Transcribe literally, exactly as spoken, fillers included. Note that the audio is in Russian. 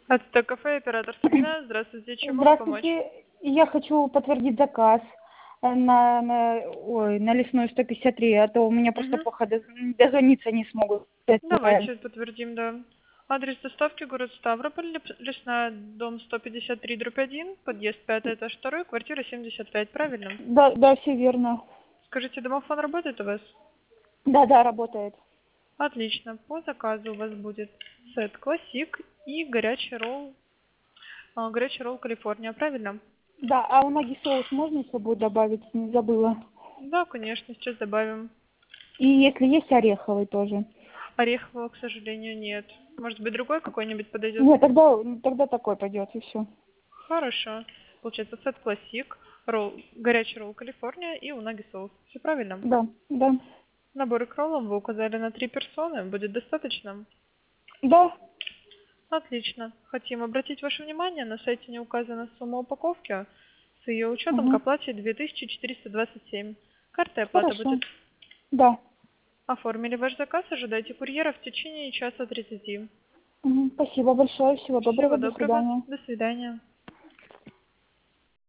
Это кафе, оператор Сабина. Здравствуйте, чем могу помочь? Здравствуйте. Я хочу подтвердить заказ э, на, на, ой, на Лесную сто пятьдесят три, а то у меня просто Угу. плохо доз- дозвониться не смогут. Это, Давайте подтвердим, да. Адрес доставки город Ставрополь, Леп- Лесная, дом сто пятьдесят три, дробь один, подъезд пятый, этаж второй, квартира семьдесят пять, правильно? Да, да, все верно. Скажите, домофон работает у вас? Да, да, работает. Отлично. По заказу у вас будет сет классик и горячий ролл, а, горячий ролл Калифорния, правильно? Да, а у ноги соус можно с собой добавить? Не забыла. Да, конечно, сейчас добавим. И если есть ореховый тоже. Орехового, к сожалению, нет. Может быть, другой какой-нибудь подойдет? Нет, тогда, тогда такой пойдет и все. Хорошо. Получается сет классик, ролл, горячий ролл Калифорния и унаги соус. Все правильно? Да, да. Наборы к роллам вы указали на три персоны. Будет достаточно? Да. Отлично. Хотим обратить ваше внимание, на сайте не указана сумма упаковки. С ее учетом к Угу. оплате две тысячи четыреста двадцать семь. Картой оплата Хорошо. будет. Да. Оформили ваш заказ, ожидайте курьера в течение часа тридцати. Мгм. Спасибо большое. Всего Всего доброго. До доброго. свидания. До свидания.